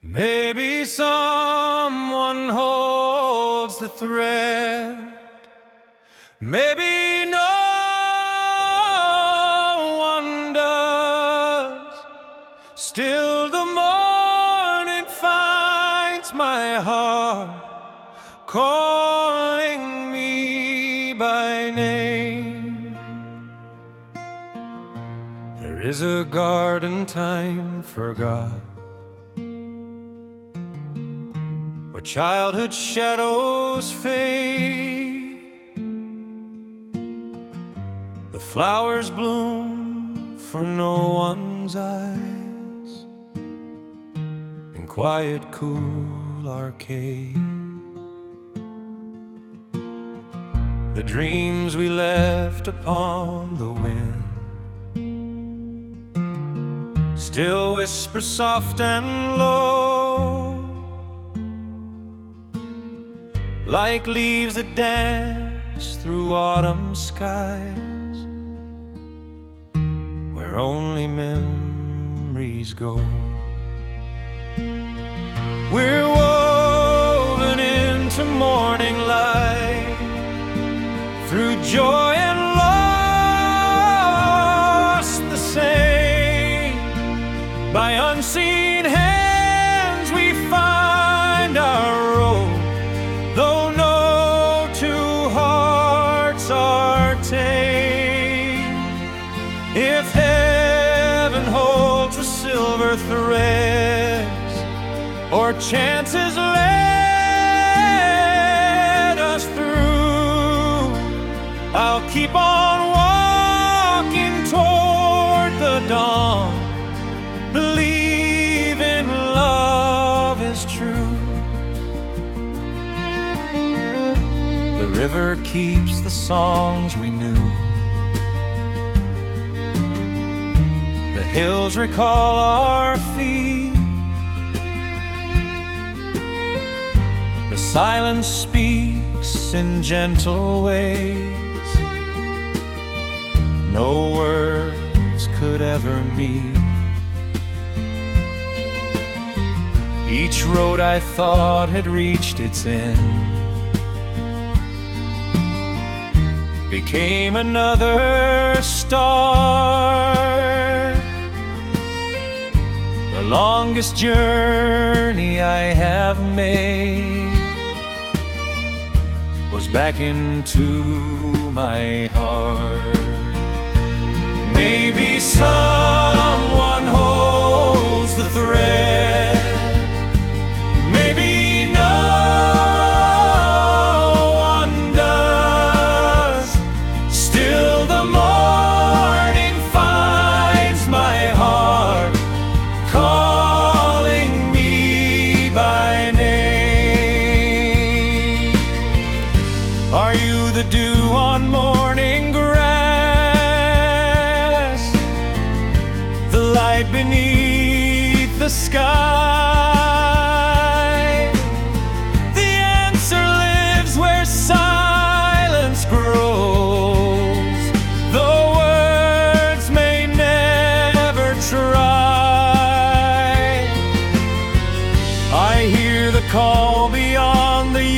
Maybe someone holds the thread. Maybe no one does. Still the morning finds my heart calling me by name. There is a garden time forgot, where childhood shadows fade. The flowers bloom for no one's eyes in quiet, cool arcade. The dreams we left upon the wind still whisper soft and low, like leaves that dance through autumn skies, where only memories go. We're woven into morning light, through joy and loss the same. By unseen hands we find our road, though no two hearts are tame. If heaven holds the silver threads, or chances led us through, I'll keep on walking toward the dawn, believing love is true. The river keeps the songs we knew. The hills recall our feet. The silence speaks in gentle ways no words could ever meet. Each road I thought had reached its end became another start. The longest journey I have made was back into my heart. Maybe someone holds the thread. Maybe no one does. Still the morning finds my heart calling me by name. Are you the dew on morning grass, the light beneath the sky? The answer lives where silence grows, though words may never try. I hear the call beyond the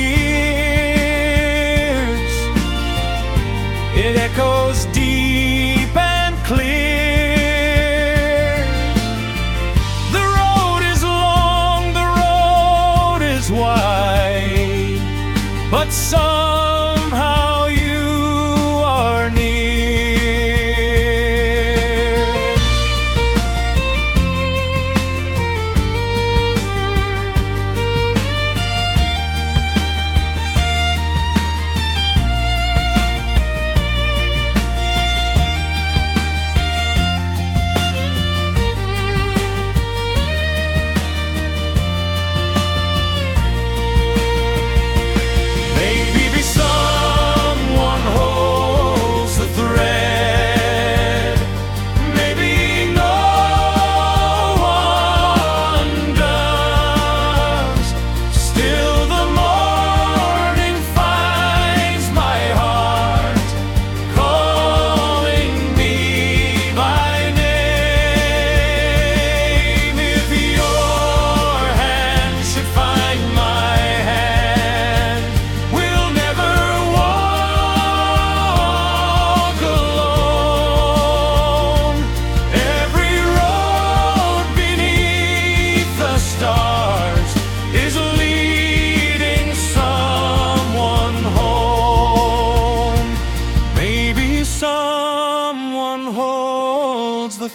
years. It echoes deep and clear. The road is long, the road is wide, but somehow you are near. Maybe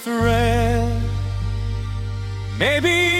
thread. Maybe